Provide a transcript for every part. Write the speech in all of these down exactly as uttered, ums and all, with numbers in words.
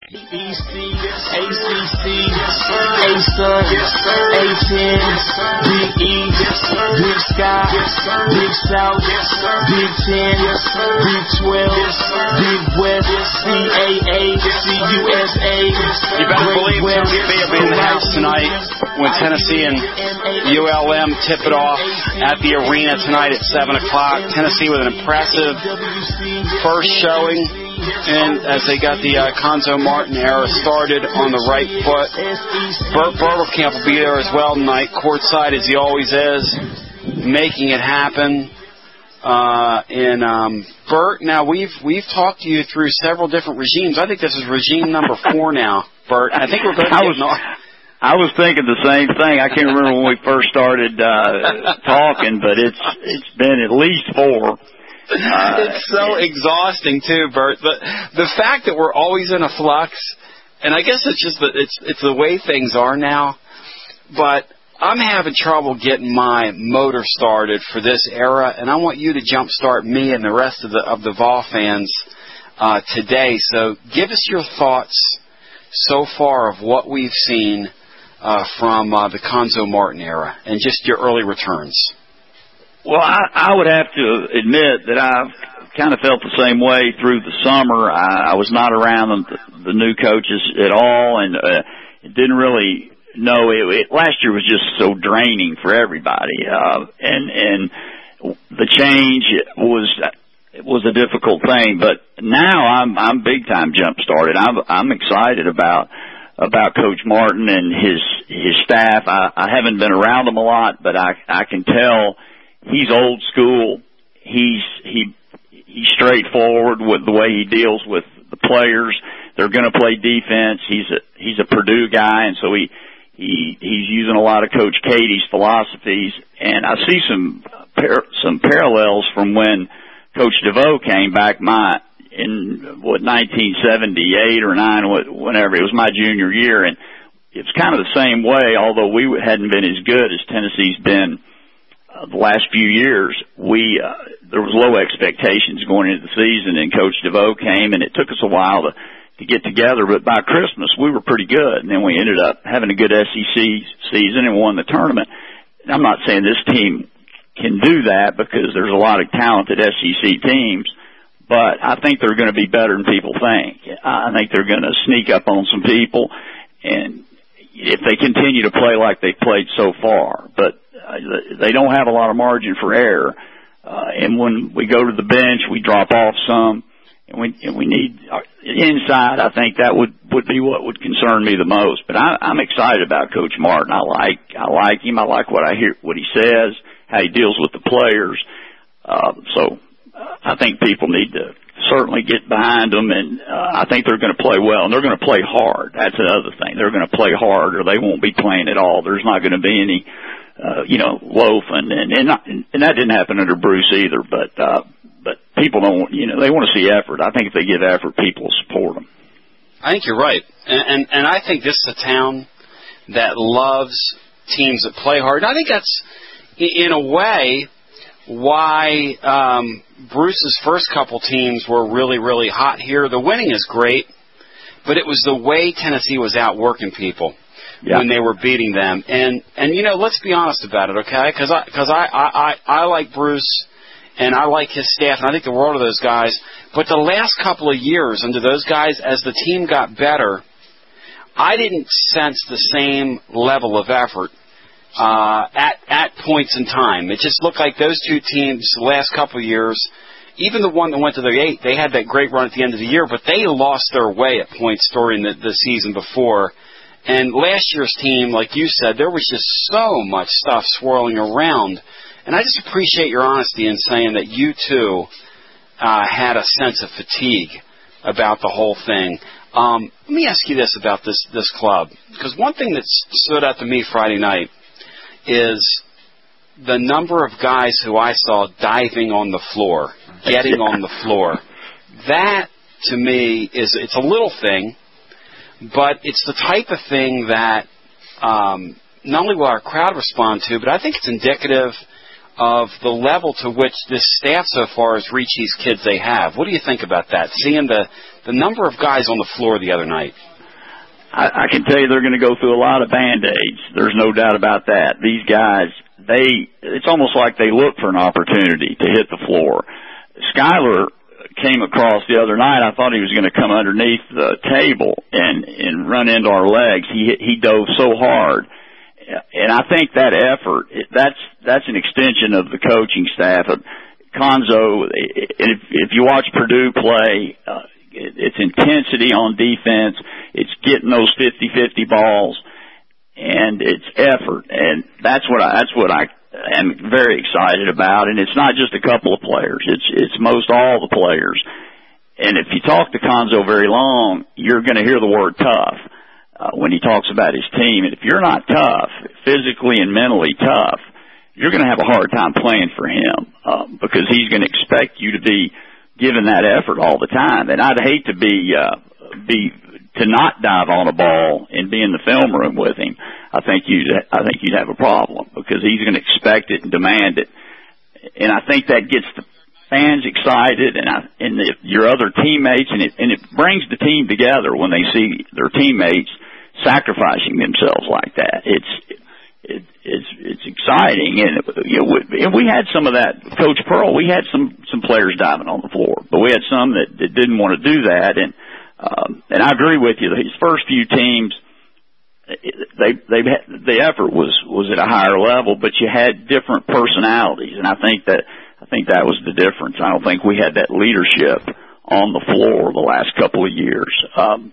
E C, A C C, A S U N, A ten, Big East, Big Sky, Big South, Big Ten, Big twelve, Big West, C A A, C U S A. You better believe Tony B will be in the house tonight when Tennessee and U L M tip it off at the arena tonight at seven o'clock. Tennessee with an impressive first showing. And as they got the uh, Conzo Martin era started on the right foot, Burt Berberkamp will be there as well tonight, courtside as he always is, making it happen. Uh, and um, Burt, now we've we've talked to you through several different regimes. I think this is regime number four now, Burt. I think we're both I was, off. I was thinking the same thing. I can't remember when we first started uh, talking, but it's it's been at least four. Uh, it's so exhausting too, Burt. But the fact that we're always in a flux, and I guess it's just that it's it's the way things are now. But I'm having trouble getting my motor started for this era, and I want you to jumpstart me and the rest of the of the Vol fans uh, today. So give us your thoughts so far of what we've seen uh, from uh, the Conzo Martin era, and just your early returns. Well, I, I would have to admit that I've kind of felt the same way through the summer. I, I was not around the, the new coaches at all, and uh, didn't really know it, it. Last year was just so draining for everybody, uh, and and the change was was a difficult thing. But now I'm I'm big time jump started. I'm I'm excited about about Coach Martin and his his staff. I, I haven't been around them a lot, but I I can tell. He's old school. He's he he's straightforward with the way he deals with the players. They're going to play defense. He's a he's a Purdue guy, and so he he he's using a lot of Coach Katie's philosophies. And I see some par- some parallels from when Coach DeVoe came back my in what nineteen seventy-eight or nine, whenever it was my junior year, and it's kind of the same way. Although we hadn't been as good as Tennessee's been. Uh, the last few years, we uh, there was low expectations going into the season, and Coach DeVoe came, and it took us a while to to get together. But by Christmas, we were pretty good, and then we ended up having a good S E C season and won the tournament. And I'm not saying this team can do that because there's a lot of talented S E C teams, but I think they're going to be better than people think. I think they're going to sneak up on some people, and if they continue to play like they've played so far, but they don't have a lot of margin for error. Uh, and when we go to the bench, we drop off some, and we and we need uh, inside. I think that would would be what would concern me the most. But I, I'm excited about Coach Martin. I like I like him. I like what I hear, what he says, how he deals with the players. Uh, so uh, I think people need to certainly get behind them, and uh, I think they're going to play well, and they're going to play hard. That's another thing. They're going to play hard, or they won't be playing at all. There's not going to be any. Uh, you know, loafing, and and, not, and that didn't happen under Bruce either. But uh, but people don't, you know, they want to see effort. I think if they give effort, people will support them. I think you're right, and and, and I think this is a town that loves teams that play hard. And I think that's in a way why um, Bruce's first couple teams were really really hot here. The winning is great, but it was the way Tennessee was out working people. Yeah. When they were beating them, and and you know, let's be honest about it, okay? Because I because I, I I I like Bruce, and I like his staff, and I think the world of those guys. But the last couple of years under those guys, as the team got better, I didn't sense the same level of effort uh, at at points in time. It just looked like those two teams the last couple of years. Even the one that went to the eight, they had that great run at the end of the year, but they lost their way at points during the, the season before. And last year's team, like you said, there was just so much stuff swirling around. And I just appreciate your honesty in saying that you, too, uh, had a sense of fatigue about the whole thing. Um, let me ask you this about this, this club. Because one thing that stood out to me Friday night is the number of guys who I saw diving on the floor, getting on the floor. That, to me, is it's a little thing. But it's the type of thing that um, not only will our crowd respond to, but I think it's indicative of the level to which this staff so far has reached these kids they have. What do you think about that? Seeing the, the number of guys on the floor the other night. I, I can tell you they're going to go through a lot of Band-Aids. There's no doubt about that. These guys, they, it's almost like they look for an opportunity to hit the floor. Skyler came across the other night. I thought he was going to come underneath the table and, and run into our legs. He, he dove so hard. And I think that effort, that's, that's an extension of the coaching staff. Cuonzo, if, if you watch Purdue play, uh, it's intensity on defense. It's getting those fifty-fifty balls, and it's effort. And that's what I, that's what I am very excited about. And it's not just a couple of players. It's, it's most all the players. And if you talk to Cuonzo very long, you're going to hear the word tough, uh, when he talks about his team. And if you're not tough, physically and mentally tough, you're going to have a hard time playing for him, uh, because he's going to expect you to be giving that effort all the time. And I'd hate to be, uh, be, to not dive on a ball and be in the film room with him. I think you'd, I think you'd have a problem because he's going to expect it and demand it. And I think that gets the fans excited and I, and the, your other teammates, and it, and it brings the team together when they see their teammates sacrificing themselves like that. It's, It, it's it's exciting, and you know, we, we had some of that. Coach Pearl, we had some some players diving on the floor, but we had some that, that didn't want to do that. And um, and I agree with you. These first few teams, they they the effort was was at a higher level, but you had different personalities, and I think that I think that was the difference. I don't think we had that leadership on the floor the last couple of years, um,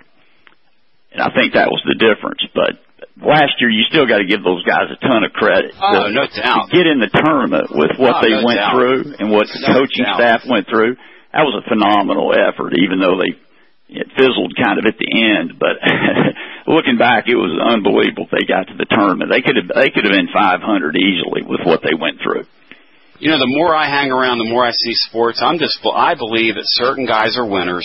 and I think that was the difference, but. Last year, you still got to give those guys a ton of credit. Oh, to, no doubt. To get in the tournament with what oh, they no went doubt. through and what the no coaching doubt. staff went through, that was a phenomenal effort, even though they it fizzled kind of at the end. But looking back, it was unbelievable they got to the tournament. They could have they could have been five hundred easily with what they went through. You know, the more I hang around, the more I see sports. I'm just I believe that certain guys are winners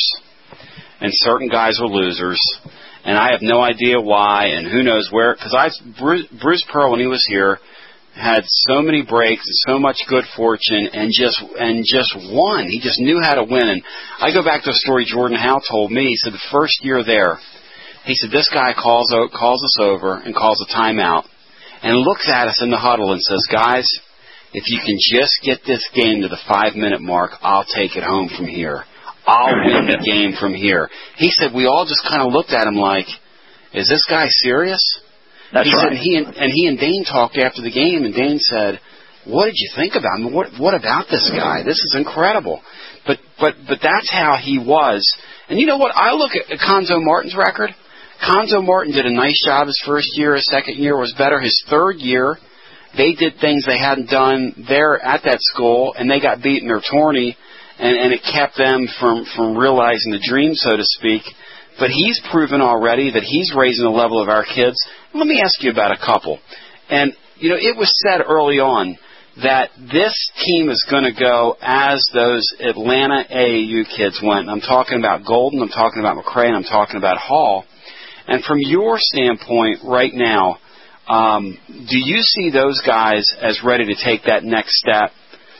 and certain guys are losers. And I have no idea why, and who knows where. Because I, Bruce, Bruce Pearl, when he was here, had so many breaks and so much good fortune, and just and just won. He just knew how to win. And I go back to a story Jordan Howe told me. He said the first year there, he said this guy calls calls us over and calls a timeout, and looks at us in the huddle and says, "Guys, if you can just get this game to the five minute mark, I'll take it home from here. I'll win the game from here." He said we all just kind of looked at him like, is this guy serious? That's he right. Said he and, and he and Dane talked after the game, and Dane said, what did you think about him? What, what about this guy? This is incredible. But, but, but that's how he was. And you know what? I look at Cuonzo Martin's record. Cuonzo Martin did a nice job his first year. His second year was better. His third year, they did things they hadn't done there at that school, and they got beat in their tourney. And, and it kept them from, from realizing the dream, so to speak. But he's proven already that he's raising the level of our kids. Let me ask you about a couple. And, you know, it was said early on that this team is going to go as those Atlanta A A U kids went. I'm talking about Golden, I'm talking about McCray, and I'm talking about Hall. And from your standpoint right now, um, do you see those guys as ready to take that next step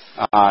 uh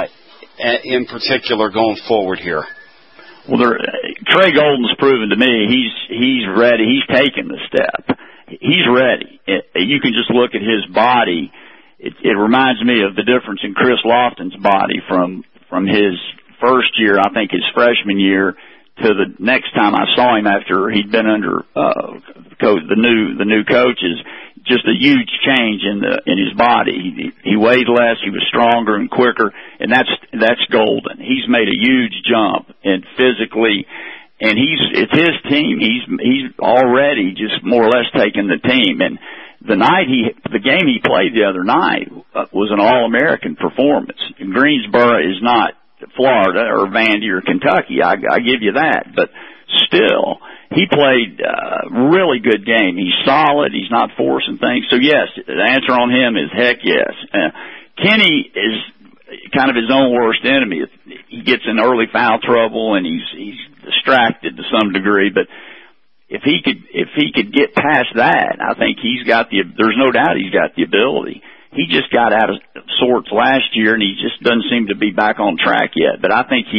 in particular going forward here? Well, Trey Golden's proven to me he's he's ready. He's taken the step. He's ready. It, you can just look at his body. It, it reminds me of the difference in Chris Lofton's body from from his first year, I think his freshman year, to the next time I saw him after he'd been under uh, coach, the new the new coaches. Just a huge change in the in his body. He, he weighed less, he was stronger and quicker, and that's that's Golden. He's made a huge jump, and physically, and he's it's his team. He's he's already just more or less taken the team. And the night he the game he played the other night was an All-American performance. Greensboro is not Florida or Vandy or Kentucky. I, I give you that, but still. He played a uh, really good game. He's solid. He's not forcing things. So, yes, the answer on him is heck yes. Uh, Kenny is kind of his own worst enemy. He gets in early foul trouble, and he's he's distracted to some degree. But if he could if he could get past that, I think he's got the – there's no doubt he's got the ability. He just got out of sorts last year, and he just doesn't seem to be back on track yet. But I think he –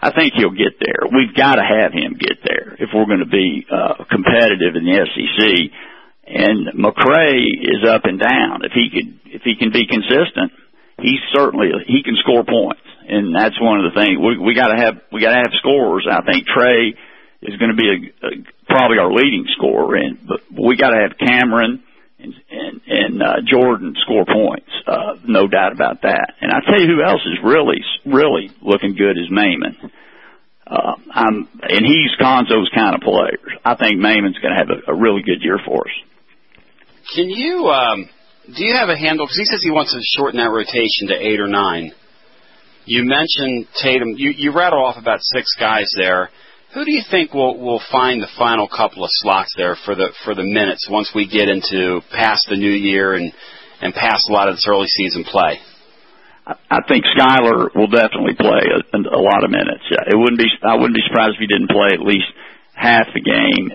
I think he'll get there. We've got to have him get there if we're going to be uh, competitive in the S E C. And McCray is up and down. If he could, if he can be consistent, he's certainly he can score points, and that's one of the things we, we got to have. We got to have scorers. I think Trey is going to be a, a, probably our leading scorer, and but we got to have Cameron and and, and uh, Jordan score points. Uh, no doubt about that. And I tell you who else is really really looking good is Maimon. Uh, I'm and he's Conzo's kind of players. I think Maimon's going to have a, a really good year for us. Can you? Um Do you have a handle? Because he says he wants to shorten that rotation to eight or nine. You mentioned Tatum. You, you rattle off about six guys there. Who do you think will will find the final couple of slots there for the for the minutes once we get into past the new year and and past a lot of this early season play? I, I think Skyler will definitely play a, a lot of minutes. It wouldn't be. I wouldn't be surprised if he didn't play at least half the game.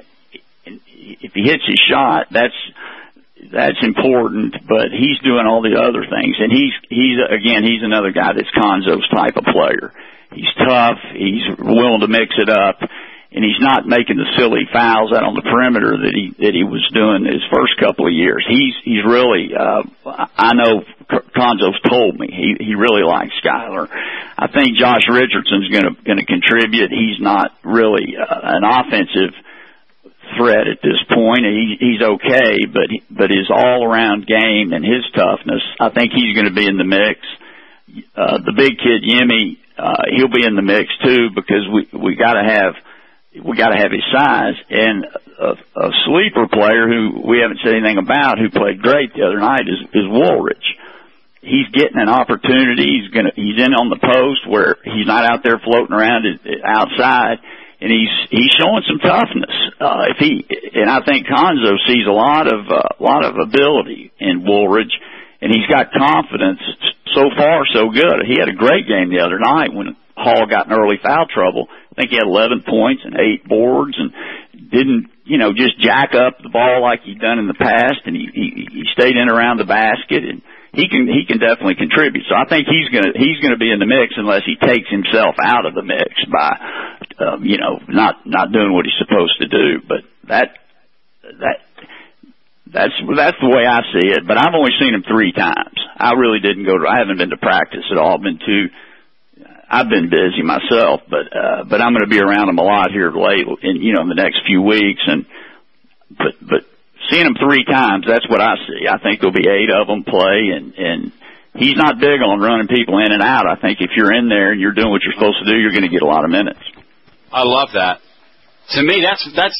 If he hits his shot, that's. That's important, but he's doing all the other things. And he's, he's, again, he's another guy that's Conzo's type of player. He's tough, he's willing to mix it up, and he's not making the silly fouls out on the perimeter that he, that he was doing his first couple of years. He's, he's really, uh, I know Conzo's told me he, he really likes Skyler. I think Josh Richardson's gonna, gonna contribute. He's not really uh, an offensive threat at this point. He, he's okay, but but his all-around game and his toughness, I think he's going to be in the mix. Uh, the big kid Yemi, uh, he'll be in the mix too because we we got to have we got to have his size. And a, a sleeper player who we haven't said anything about who played great the other night is is Woolridge. He's getting an opportunity. He's gonna he's in on the post where he's not out there floating around outside. And he's he's showing some toughness. Uh, if he and I think Conzo sees a lot of a uh, lot of ability in Woolridge, and he's got confidence. So far, so good. He had a great game the other night when Hall got in early foul trouble. I think he had eleven points and eight boards, and didn't you know just jack up the ball like he'd done in the past. And he he, he stayed in around the basket, and he can he can definitely contribute. So I think he's gonna he's gonna be in the mix unless he takes himself out of the mix by. Um, you know, not not doing what he's supposed to do, but that that that's that's the way I see it. But I've only seen him three times. I really didn't go to. I haven't been to practice at all. I've been too. I've been busy myself, but uh, but I'm going to be around him a lot here late, in you know, in the next few weeks. And but but seeing him three times, that's what I see. I think there'll be eight of them play, and and. He's not big on running people in and out. I think if you're in there and you're doing what you're supposed to do, you're going to get a lot of minutes. I love that. To me, that's that's.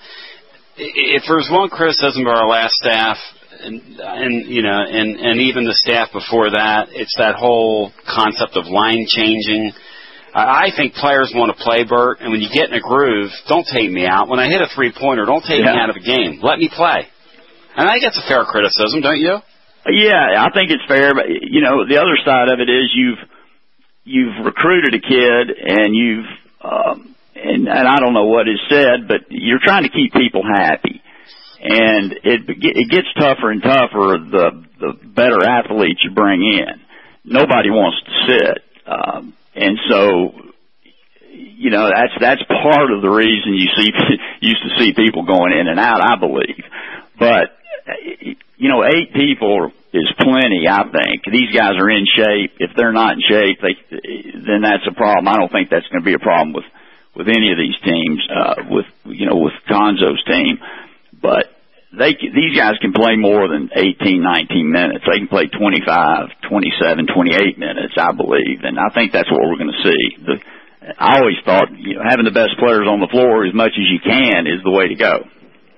If there's one criticism of our last staff, and, and you know, and and even the staff before that, it's that whole concept of line changing. I think players want to play, Bert, and when you get in a groove, don't take me out. When I hit a three-pointer, don't take yeah. me out of a game. Let me play. And I think that's a fair criticism, don't you? Yeah, I think it's fair, but you know, the other side of it is you've you've recruited a kid, and you've um, and, and I don't know what is said, but you're trying to keep people happy, and it it gets tougher and tougher the the better athletes you bring in. Nobody wants to sit, um, and so you know that's that's part of the reason you see used to see people going in and out, I believe, but. You know, eight people is plenty, I think. These guys are in shape. If they're not in shape, they, then that's a problem. I don't think that's going to be a problem with, with any of these teams, uh, with, you know, with Conzo's team. But they, these guys can play more than eighteen, nineteen minutes. They can play twenty-five, twenty-seven, twenty-eight minutes, I believe. And I think that's what we're going to see. The, I always thought, you know, having the best players on the floor as much as you can is the way to go.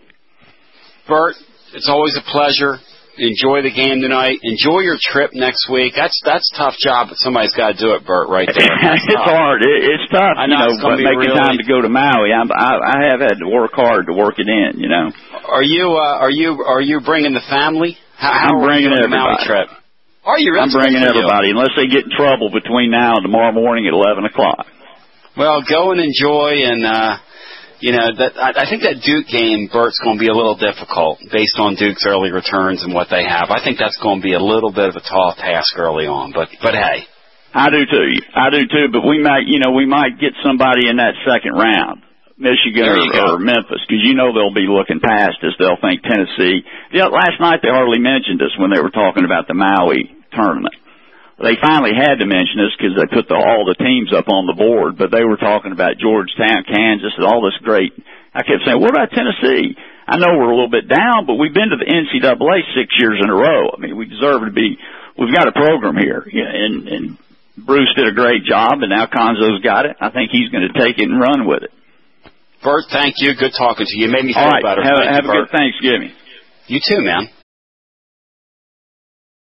Bert, it's always a pleasure. Enjoy the game tonight. Enjoy your trip next week. That's that's a tough job, but somebody's got to do it, Bert, right there. It's tough. hard. It, it's tough. I know, you know, it's going to be making really... time to go to Maui. I'm, I, I have had to work hard to work it in, you know. Are you uh, are you are you bringing the family? How, I'm how bringing are you everybody. The Maui trip? Are you? I'm bringing everybody, you. unless they get in trouble between now and tomorrow morning at eleven o'clock. Well, go and enjoy, and uh, you know that I, I think that Duke game, Bert's going to be a little difficult based on Duke's early returns and what they have. I think that's going to be a little bit of a tall task early on, but but hey, I do too. I do too. But we might, you know, we might get somebody in that second round, Michigan or, or Memphis, because you know they'll be looking past us. They'll think Tennessee. Yeah, last night they hardly mentioned us when they were talking about the Maui tournament. They finally had to mention us because they put the, all the teams up on the board, but they were talking about Georgetown, Kansas, and all this great. I kept saying, what about Tennessee? I know we're a little bit down, but we've been to the N C double A six years in a row. I mean, we deserve to be, we've got a program here. Yeah, and, and Bruce did a great job, and now Conzo's got it. I think he's going to take it and run with it. Bert, thank you. Good talking to you. You made me feel all right, better. Have, thank have you, a good Thanksgiving. You too, man.